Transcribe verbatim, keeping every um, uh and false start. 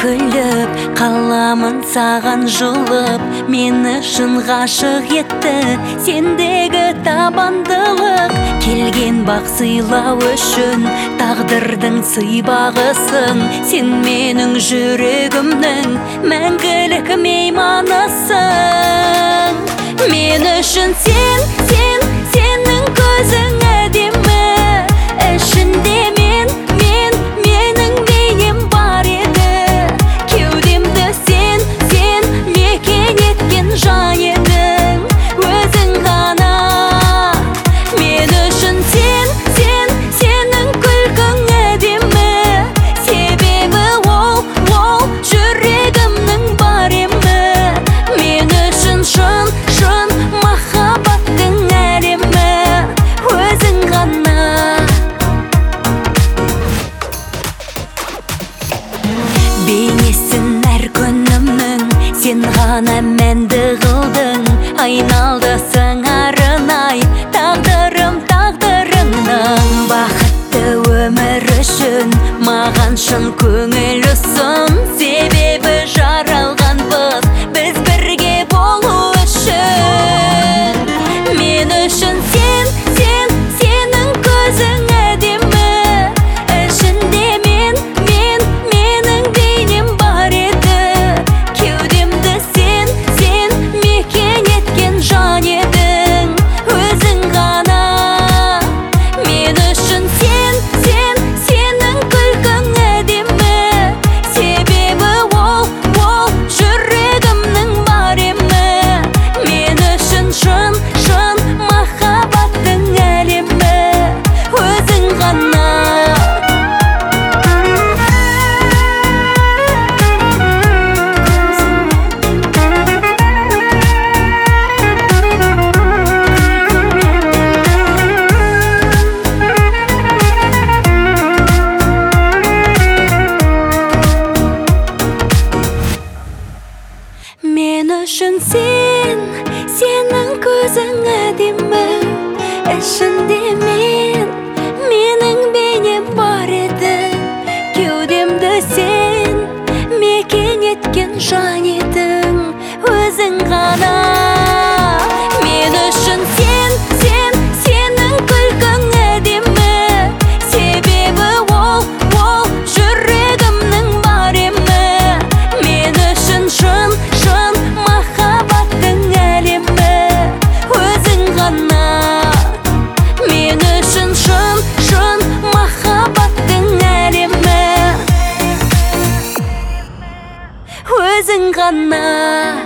күліп, қаламын саған жұлып, мені шын ғашық етті сендегі табандылық. Келген бақ сыйлау үшін тағдырдың сыйбағысың. Сен менің жүрегімнің мәңгілік мейманысың. Мен үшін сен, сен, сенің көзің әдемі. Ішінде мен, мен, менің бейнем бар еді. Кеудемді сен, сен мекен еткен жан едің. Өзің ғана. Мен үшін сен, сен, сенің күлкің әдемі. Себебі ол, ол жүрегімнің бар емі. Мен үшін шын, шын махаббаттың әлемі. Өзің ғана. Бейнесін әр күнімнің сен ғана мәнді қылдың. Айналдысың арынай тағдырым тағдырыңның. Бақытты өмір үшін маған шын көңіл ұсын. Себебі жаралғанбыз біз бірге болу үшін. Мен үшін сен, сен, сенің көзің әдемі. Ішінде мен, мен, менің бейнем бар еді. Кеудемді сен, сен мекен еткен жан едің. Өзің ғана. Мен үшін сен, сен, сенің күлкің әдемі. Себебі ол, ол жүрегімнің бар емі. Мен үшін шын, шын махаббаттың әлемі. Өзің ғана. Мен үшін сен, сенің көзің әдемі. Ішінде мен, менің бейнем бар еді. Кеудемді сен мекен еткен жан едің. Өзің ғана. Мен үшін сен, сен, сенің күлкің әдемі. Себебі ол, ол жүрегімнің бар емі. Мен үшін шын, шын махаббаттың әлемі. Өзің ғана. Мен үшін шын, шын махаббаттың әлемі. Өзің ғана.